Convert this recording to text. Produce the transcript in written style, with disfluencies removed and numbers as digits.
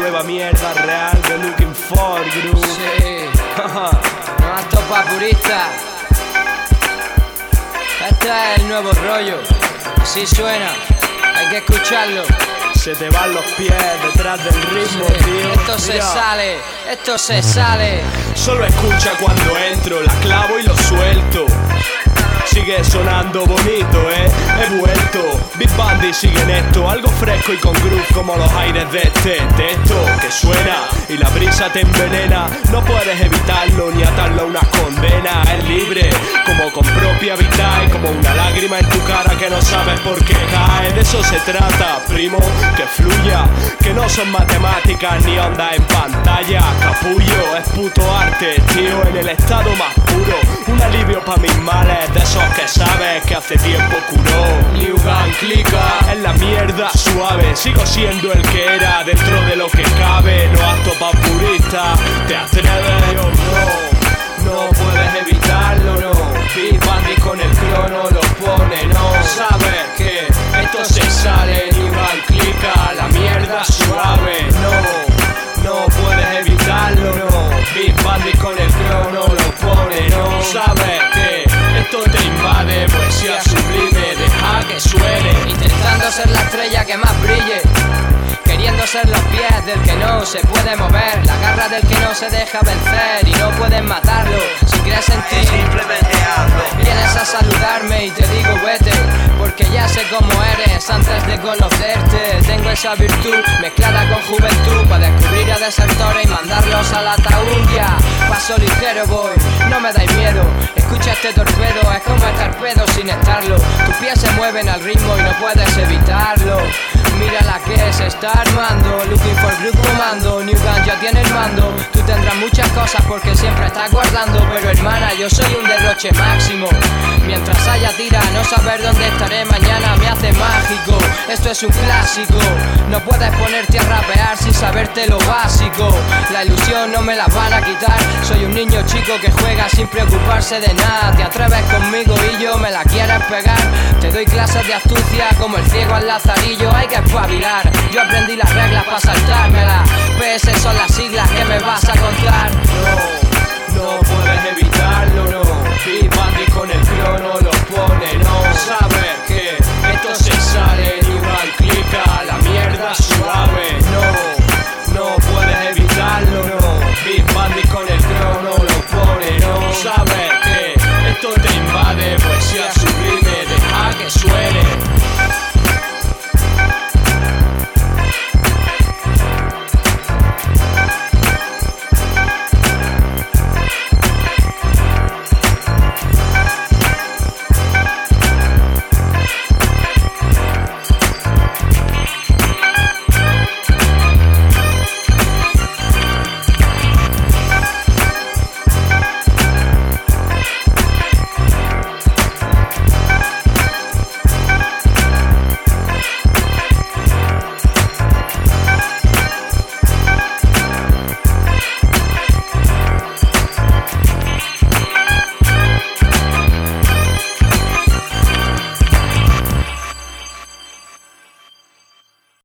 nueva mierda real de Looking For Groove. Sí, no has topado purista. Este es el nuevo rollo, así suena, hay que escucharlo. Se te van los pies detrás del ritmo, Sí, tío. esto se sale, esto se sale. Solo escucha cuando entro, la clavo y lo suelto. Sigue sonando bonito, he vuelto. Big Bandy sigue en esto, algo fresco y con groove como los aires de este texto que suena y la brisa te envenena. No puedes evitarlo ni atarlo a una condena. Es libre, como con propia vida y como una lágrima en tu cara que no sabes por qué cae. De eso se trata, primo, que fluya, que no son matemáticas ni ondas en pantalla. Capullo, es puto arte, tío, en el estado más puro. Un alivio pa' mis males, de esos que sabes que hace tiempo curó. New Gun clica, es la mierda suave. Sigo siendo el que era dentro de lo que cabe. No has topado purista, te atreves o no. No puedes evitarlo, no. Big Bandy con el crono lo pone, no. Sabes que esto se sale. New Gun clica, la mierda suave, no. No puedes evitarlo, no. Big Bandy con el crono lo pone, no. Sabes que esto te invade, poesía sublime, deja que suene. Intentando ser la estrella que más brille, queriendo ser los pies del que no se puede mover, la garra del que no se deja vencer y no pueden matarlo. Si crees en ti, simplemente hazlo. vienes a saludarme y te digo vete, porque ya sé cómo eres antes de conocerte. Tengo esa virtud mezclada con juventud para descubrir a desertores y mandarlos al ataúd. Ya, paso ligero voy, no me dais miedo. Escucha este torpedo, es como estar pedo sin estarlo. Tus pies se mueven al ritmo y no puedes evitarlo. Mira la que se está armando, Looking For Groove comando. New Gun ya tiene el mando. Tú tendrás muchas cosas porque siempre estás guardando, pero hermana, yo soy un derroche máximo. Mientras haya tira, no saber dónde estaré mañana me hace mágico. Esto es un clásico, no puedes ponerte a rapear sin saberte lo básico. La ilusión no me la van a quitar. Soy un niño chico que juega sin preocuparse de nada. Te atreves conmigo y yo me la quieres pegar. Te doy clases de astucia como el ciego al lazarillo. Hay que espabilar, yo aprendí las reglas para saltármelas. PS son las siglas que me vas a contar. No, no puedes evitarlo, no.